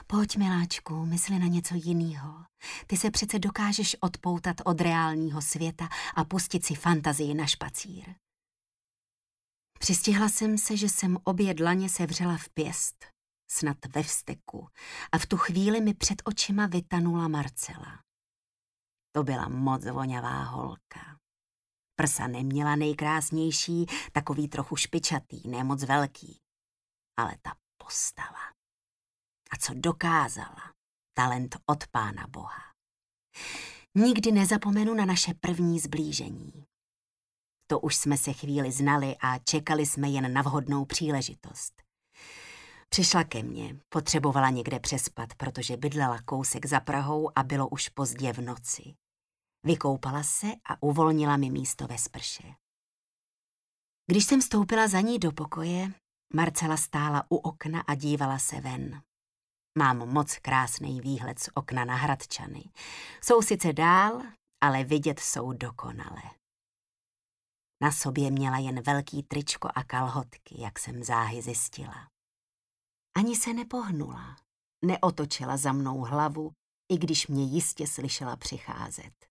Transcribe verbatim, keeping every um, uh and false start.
Pojď, miláčku, mysli na něco jinýho. Ty se přece dokážeš odpoutat od reálního světa a pustit si fantazii na špacír. Přistihla jsem se, že jsem obě dlaně sevřela v pěst, snad ve vzteku, a v tu chvíli mi před očima vytanula Marcela. To byla moc voňavá holka. Prsa neměla nejkrásnější, takový trochu špičatý, ne moc velký. Ale ta postava. A co dokázala? Talent od Pána Boha. Nikdy nezapomenu na naše první zblížení. To už jsme se chvíli znali a čekali jsme jen na vhodnou příležitost. Přišla ke mně, potřebovala někde přespat, protože bydlela kousek za Prahou a bylo už pozdě v noci. Vykoupala se a uvolnila mi místo ve sprše. Když jsem vstoupila za ní do pokoje, Marcela stála u okna a dívala se ven. Mám moc krásný výhled z okna na Hradčany. Jsou sice dál, ale vidět jsou dokonale. Na sobě měla jen velký tričko a kalhotky, jak jsem záhy zjistila. Ani se nepohnula, neotočila za mnou hlavu, i když mě jistě slyšela přicházet.